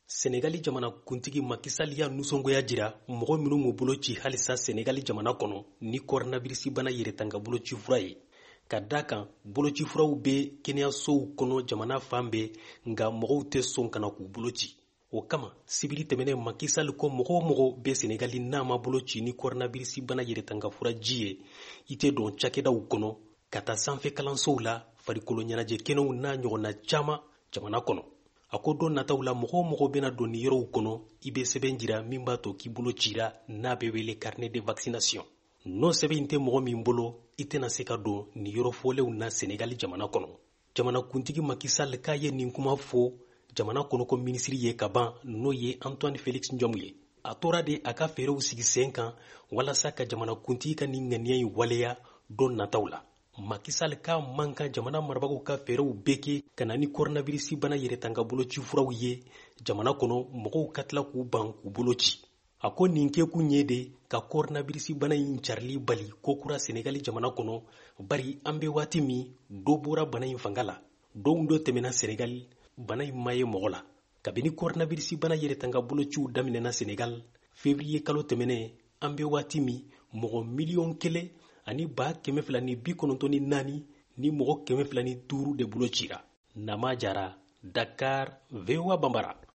Senegali jamana kuntigi Macky Sall y'a nusɔngoya jira mɔgɔ minnu m'u bolo ci halisa Senegali jamana kɔnɔ ni coronavirus bana yɛrɛtanga boloci fura ye. Ka da kan boloci furaw bɛ kɛnɛyasow kɔnɔ jamana fan bɛɛ nka mɔgɔw tɛ sɔn kana k'u boloci. O kama sibiri tɛmɛnen Macky Sall ko mɔgɔ o mɔgɔ bɛ Senegali n'a ma boloci ni coronavirus bana yɛrɛtanga fura ji ye i tɛ don cakɛdaw kɔnɔ ka taa sanfɛ kalansow la farikolo ɲɛnajɛ kɛnɛw n'a ɲɔgɔnna caman jamana kɔnɔ. A ko don nataw la mɔgɔ o mɔgɔ bɛna don ni yɔrɔw kɔnɔ i bɛ sɛbɛn jira min b'a to k'i bolo cira n'a bɛ wele carnet de vaccination. N'o sɛbɛn in tɛ mɔgɔ min bolo i tɛna se ka don ni yɔrɔ fɔlenw na Senegali jamana kɔnɔ. Jamana kuntigi Macky Sall k'a ye nin kuma fɔ jamana kɔnɔko minisiri ye ka ban n'o ye Antoine Félix Ndiome ye. A tora de a ka fɛɛrɛw sigi sen kan walasa ka jamana kuntigi ka nin ŋaniya in waleya don nataw la. Macky Sall k'a man kan jamana marabagaw ka fɛɛrɛw bɛɛ kɛ ka na ni coronavirus bana yɛrɛtanga boloci furaw ye jamana kɔnɔ mɔgɔw ka tila k'u ban k'u boloci. A ko nin kɛkun ye de ka coronavirus bana in carili bali ko kura Senegali jamana kɔnɔ bari an bɛ waati min dɔ bɔra bana in fanga la. Don dɔ tɛmɛna Senegal bana in ma ye mɔgɔ la. Kabini coronavirus bana yɛrɛtanga bolociw daminɛna Senegal février kalo tɛmɛnen an bɛ waati min mɔgɔ miliyɔn 1,294 ni mɔgɔ 205 de bolo cira. Nama Jara, Dakar, VOA Bambara.